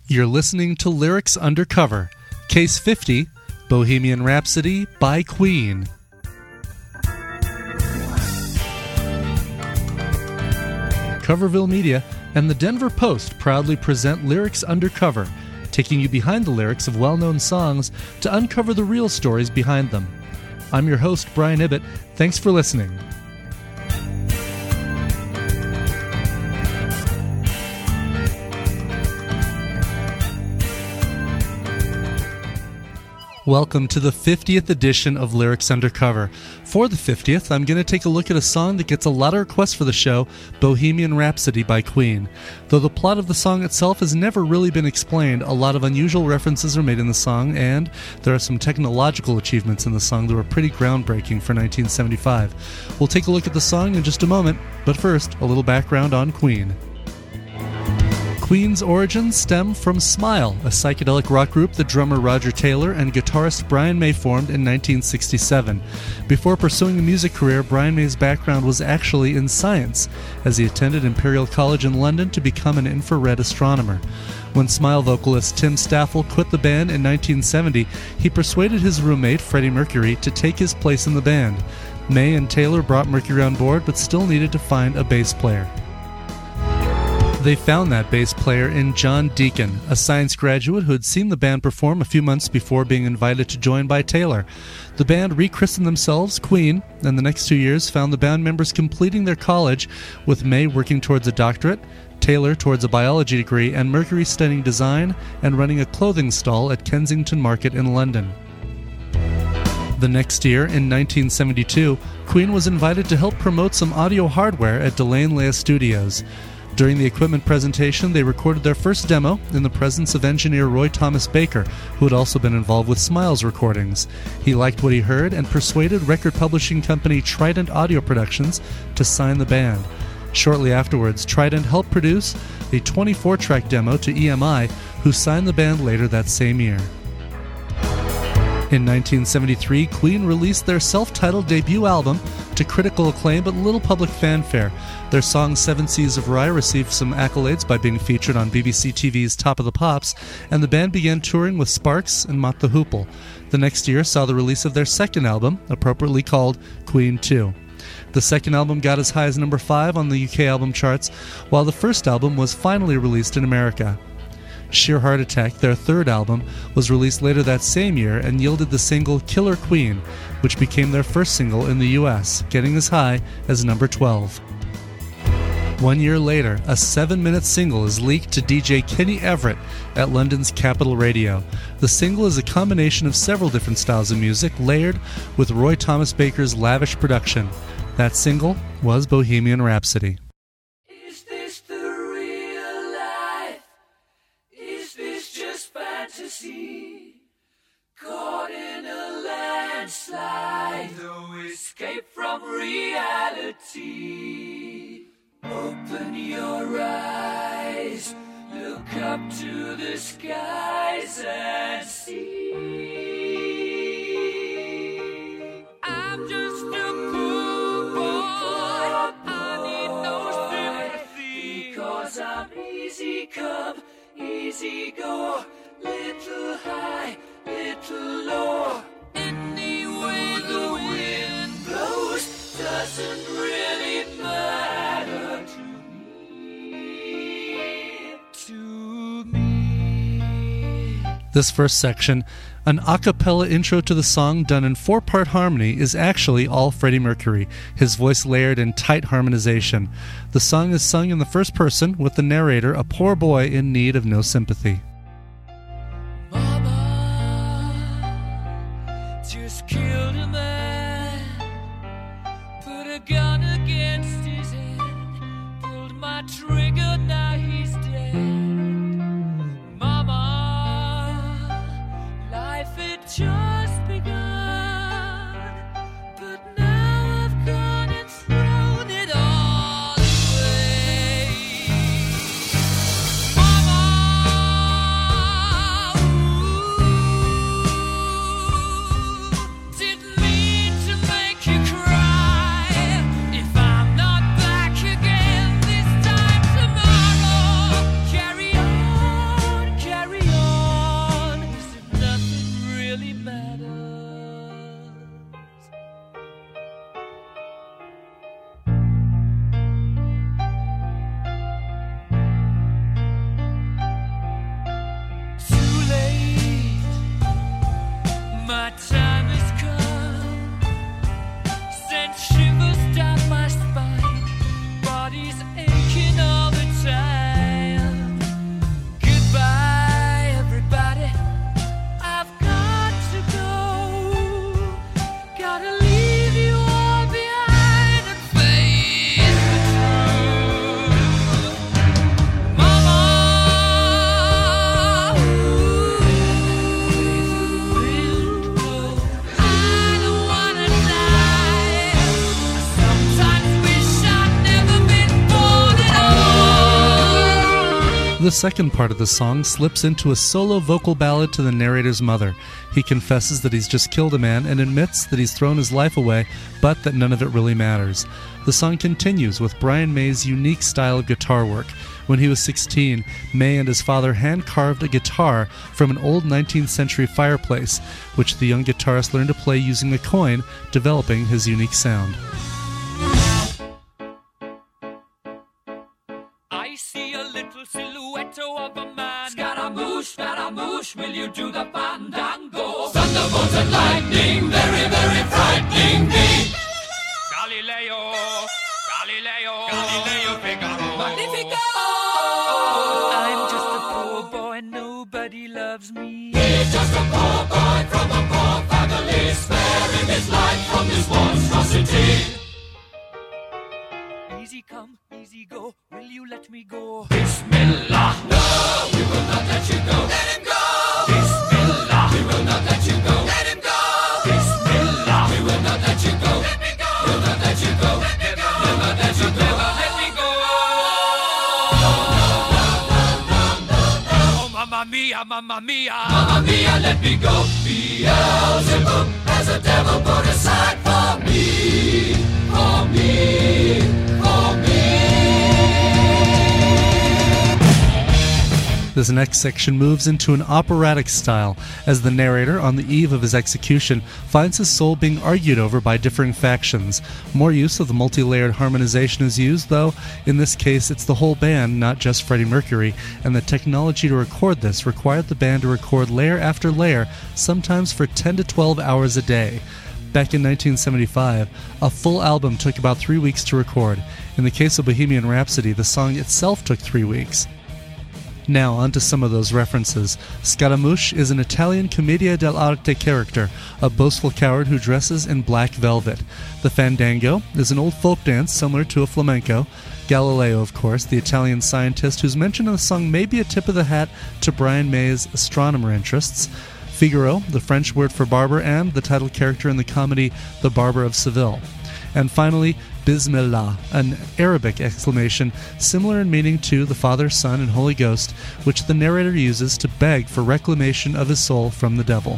You're listening to Lyrics Undercover, Case 50, Bohemian Rhapsody by Queen. Coverville Media and the Denver Post proudly present Lyrics Undercover, taking you behind the lyrics of well-known songs to uncover the real stories behind them. I'm your host, Brian Ibbett. Thanks for listening. Welcome to the 50th edition of Lyrics Undercover. For the 50th, I'm going to take a look at a song that gets a lot of requests for the show, Bohemian Rhapsody by Queen. Though the plot of the song itself has never really been explained, a lot of unusual references are made in the song, and there are some technological achievements in the song that were pretty groundbreaking for 1975. We'll take a look at the song in just a moment, but first, a little background on Queen. Queen's origins stem from Smile, a psychedelic rock group that drummer Roger Taylor and guitarist Brian May formed in 1967. Before pursuing a music career, Brian May's background was actually in science, as he attended Imperial College in London to become an infrared astronomer. When Smile vocalist Tim Staffel quit the band in 1970, he persuaded his roommate, Freddie Mercury, to take his place in the band. May and Taylor brought Mercury on board, but still needed to find a bass player. They found that bass player in John Deacon, a science graduate who had seen the band perform a few months before being invited to join by Taylor. The band rechristened themselves Queen, and the next 2 years found the band members completing their college, with May working towards a doctorate, Taylor towards a biology degree, and Mercury studying design and running a clothing stall at Kensington Market in London. The next year, in 1972, Queen was invited to help promote some audio hardware at Delaine Lea Studios. During the equipment presentation, they recorded their first demo in the presence of engineer Roy Thomas Baker, who had also been involved with Smile's recordings. He liked what he heard and persuaded record publishing company Trident Audio Productions to sign the band. Shortly afterwards, Trident helped produce a 24-track demo to EMI, who signed the band later that same year. In 1973, Queen released their self-titled debut album to critical acclaim but little public fanfare. Their song Seven Seas of Rhye received some accolades by being featured on BBC TV's Top of the Pops, and the band began touring with Sparks and Mott the Hoople. The next year saw the release of their second album, appropriately called Queen 2. The second album got as high as number 5 on the UK album charts, while the first album was finally released in America. Sheer Heart Attack, their third album, was released later that same year and yielded the single Killer Queen, which became their first single in the US, getting as high as number 12. 1 year later, a 7-minute single is leaked to DJ Kenny Everett at London's Capital Radio. The single is a combination of several different styles of music layered with Roy Thomas Baker's lavish production. That single was Bohemian Rhapsody. Caught in a landslide, no escape from reality. Open your eyes, look up to the skies and see. I'm just a poor boy, I need no sympathy, because I'm easy come, easy go, little high, little low. Any way the wind blows doesn't really matter to me. This first section, an a cappella intro to the song done in 4-part harmony, is actually all Freddie Mercury, his voice layered in tight harmonization. The song is sung in the first person, with the narrator a poor boy in need of no sympathy. Just killed a man, put a gun against his head, pulled my trigger, now he's dead. Mama, life had just begun, but now I've gone and thrown it all away. Mama, ooh, did The second part of the song slips into a solo vocal ballad to the narrator's mother. He confesses that he's just killed a man and admits that he's thrown his life away, but that none of it really matters. The song continues with Brian May's unique style of guitar work. When he was 16, May and his father hand-carved a guitar from an old 19th century fireplace, which the young guitarist learned to play using a coin, developing his unique sound. I see a little silhouette of a man. Scaramouche, Scaramouche, will you do the fandango? Thunderbolt and lightning, very, very frightening me. Galileo, Galileo, Galileo Figaro. Magnifico! I'm just a poor boy, nobody loves me. He's just a poor boy from a poor family, sparing his life from this monstrosity. Easy come, easy go, will you let me go? Bismillah, no, we will not let you go. Let him go! Bismillah, we will not let you go. Let him go! Bismillah, we will not let you go. Let me go! We'll not let you go. Let me go! We'll not let you go. Let me go! Oh, mamma mia, mamma mia. Mamma mia, let me go. Beelzebub has a devil put aside for me. For me. For me. This next section moves into an operatic style, as the narrator, on the eve of his execution, finds his soul being argued over by differing factions. More use of the multi-layered harmonization is used, though in this case it's the whole band, not just Freddie Mercury, and the technology to record this required the band to record layer after layer, sometimes for 10 to 12 hours a day. Back in 1975, a full album took about 3 weeks to record. In the case of Bohemian Rhapsody, the song itself took 3 weeks. Now, onto some of those references. Scaramouche is an Italian commedia dell'arte character, a boastful coward who dresses in black velvet. The fandango is an old folk dance similar to a flamenco. Galileo, of course, the Italian scientist who's mentioned in the song, may be a tip of the hat to Brian May's astronomer interests. Figaro, the French word for barber, and the title character in the comedy The Barber of Seville. And finally, Bismillah, an Arabic exclamation similar in meaning to the Father, Son, and Holy Ghost, which the narrator uses to beg for reclamation of his soul from the devil.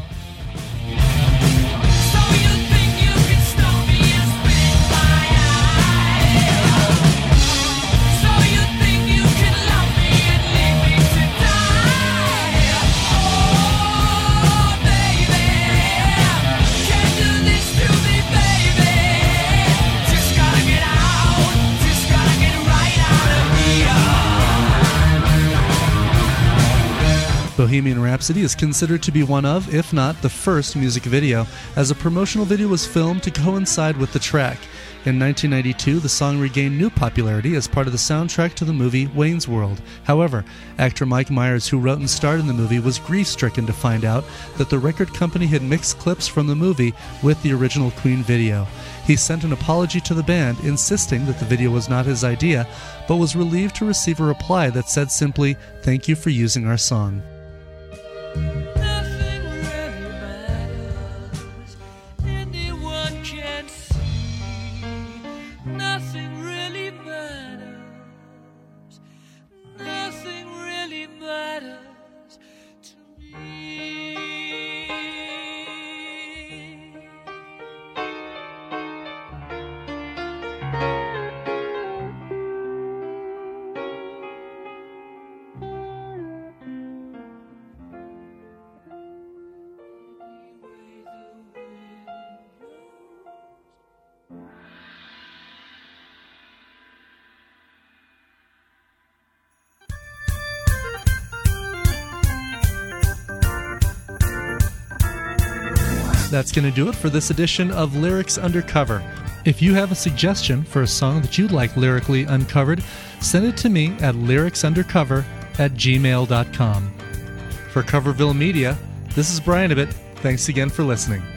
Bohemian Rhapsody is considered to be one of, if not the first, music video, as a promotional video was filmed to coincide with the track. In 1992, the song regained new popularity as part of the soundtrack to the movie Wayne's World. However, actor Mike Myers, who wrote and starred in the movie, was grief-stricken to find out that the record company had mixed clips from the movie with the original Queen video. He sent an apology to the band, insisting that the video was not his idea, but was relieved to receive a reply that said simply, "Thank you for using our song." Nothing really matters. Anyone can see. Nothing really matters. Nothing really matters to me. That's going to do it for this edition of Lyrics Undercover. If you have a suggestion for a song that you'd like lyrically uncovered, send it to me at lyricsundercover@gmail.com. For Coverville Media, this is Brian Ibbott. Thanks again for listening.